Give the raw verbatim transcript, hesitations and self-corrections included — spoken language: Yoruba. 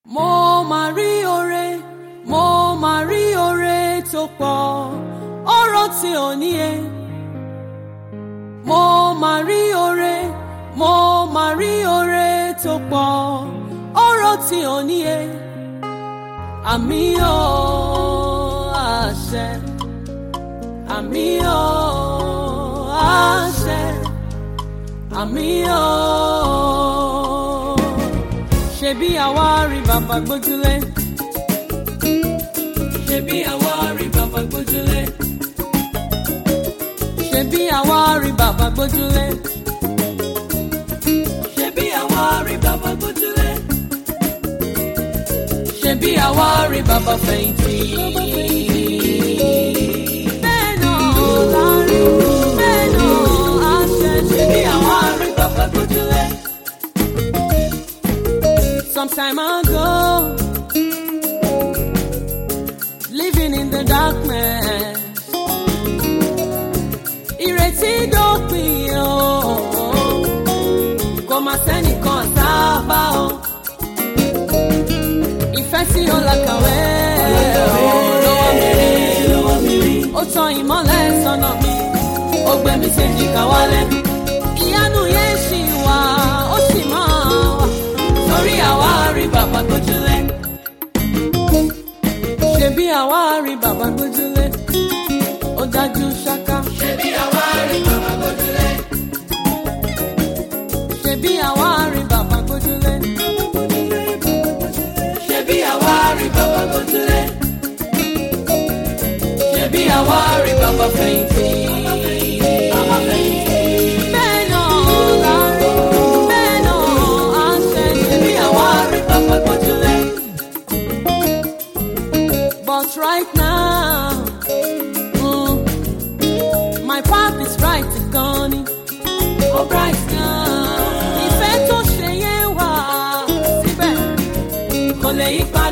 Mo máa rí oore, mo máa rí oore tó pọ̀, ọ̀rọ̀ tí ò níye. Mo máa rí oore, mo máa rí oore tó pọ̀, ọ̀rọ̀ tí ò níye. Àmì o àṣẹ, àmì o àṣẹ, àmì o. Ṣebí àwa rí bàbá gbójúlé, ṣebí àwa rí bàbá gbójúlé, ṣebí àwa rí bàbá gbójúlé, ṣebí àwa rí bàbá gbójúlé, ṣebí àwa rí bàbá fẹ̀yìntì. Bẹ́ẹ̀ náà la rí, bẹ́ẹ̀ náà a ṣe, ṣebí àwa rí bàbá gbójúlé. Some time ago, living in the darkness, ìrètí dópin o, kò má sẹ́nìkan sábà o, ìfẹ́ tí ó làkàwé lọ́wọ́ mi rí, lọ́wọ́ mi rí, ó tan ìmọ́lẹ̀ sọ́nà mi, ó gbé mi séjìká wálé, ìyanu yẹn ṣì wà, ó sì máa wà. Torí àwa rí bàbá gbójúlé, ṣebí àwa rí bàbá gbójúlé, ó dájú ṣáká. Ṣebí àwa rí bàbá gbójúlé, ṣebí àwa rí bàbá gbójúlé, ṣebí àwa rí bàbá gbójúlé, ṣebí àwa rí bàbá fẹ̀yìntì. Bàbá fẹ̀yìntì. Bẹ́ẹ̀ náà la rí, bẹ́ẹ̀ náà a ṣe, ṣebí àwa rí bàbá gbójúlé. But right now, mm, my path is bright, it's gone. Oh, bright now. Ìfẹ́ tó ṣe yẹn wà síbẹ̀, kò lè yí pa.